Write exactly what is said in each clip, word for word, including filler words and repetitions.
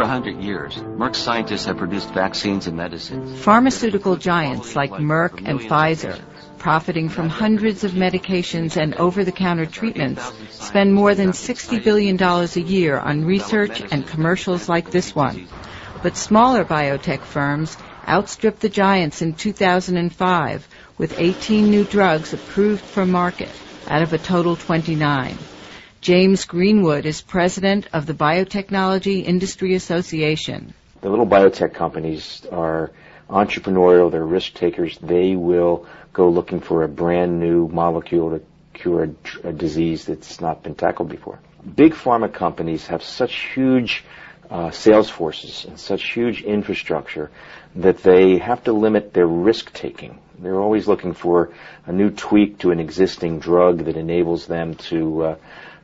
hundred years, Merck scientists have produced vaccines and medicines. Pharmaceutical giants like Merck and Pfizer, profiting from hundreds of medications and over-the-counter treatments, spend more than sixty billion dollars a year on research and commercials like this one. But smaller biotech firms outstripped the giants in two thousand five, with eighteen new drugs approved for market out of a total twenty-nine. James Greenwood is president of the Biotechnology Industry Association. The little biotech companies are entrepreneurial, they're risk takers. They will go looking for a brand new molecule to cure a, a disease that's not been tackled before. Big pharma companies have such huge uh, sales forces and such huge infrastructure that they have to limit their risk taking. They're always looking for a new tweak to an existing drug that enables them to uh,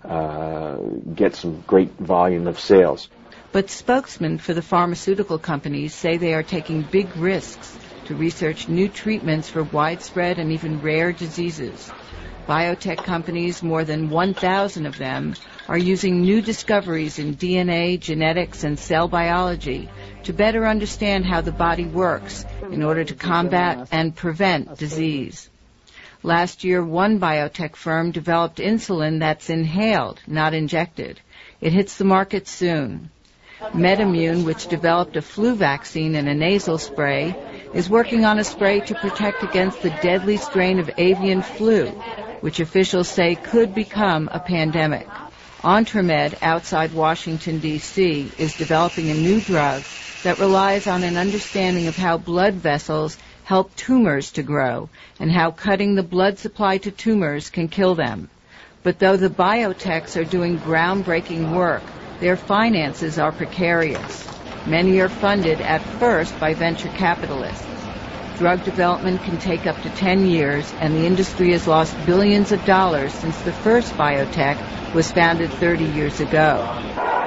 uh, get some great volume of sales. But spokesmen for the pharmaceutical companies say they are taking big risks to research new treatments for widespread and even rare diseases. Biotech companies, more than one thousand of them, are using new discoveries in D N A, genetics, and cell biology to better understand how the body works in order to combat and prevent disease. Last year, one biotech firm developed insulin that's inhaled, not injected. It hits the market soon. MedImmune, which developed a flu vaccine and a nasal spray, is working on a spray to protect against the deadly strain of avian flu, which officials say could become a pandemic. Entremed, outside Washington, D C, is developing a new drug that relies on an understanding of how blood vessels help tumors to grow and how cutting the blood supply to tumors can kill them. But though the biotechs are doing groundbreaking work, their finances are precarious. Many are funded at first by venture capitalists. Drug development can take up to ten years, and the industry has lost billions of dollars since the first biotech was founded thirty years ago.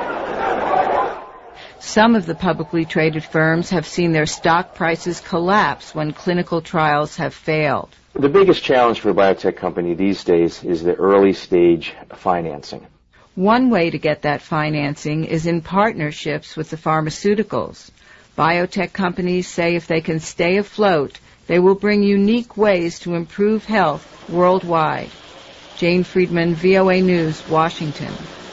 Some of the publicly traded firms have seen their stock prices collapse when clinical trials have failed. The biggest challenge for a biotech company these days is the early stage financing. One way to get that financing is in partnerships with the pharmaceuticals. Biotech companies say if they can stay afloat, they will bring unique ways to improve health worldwide. Jane Friedman, V O A News, Washington.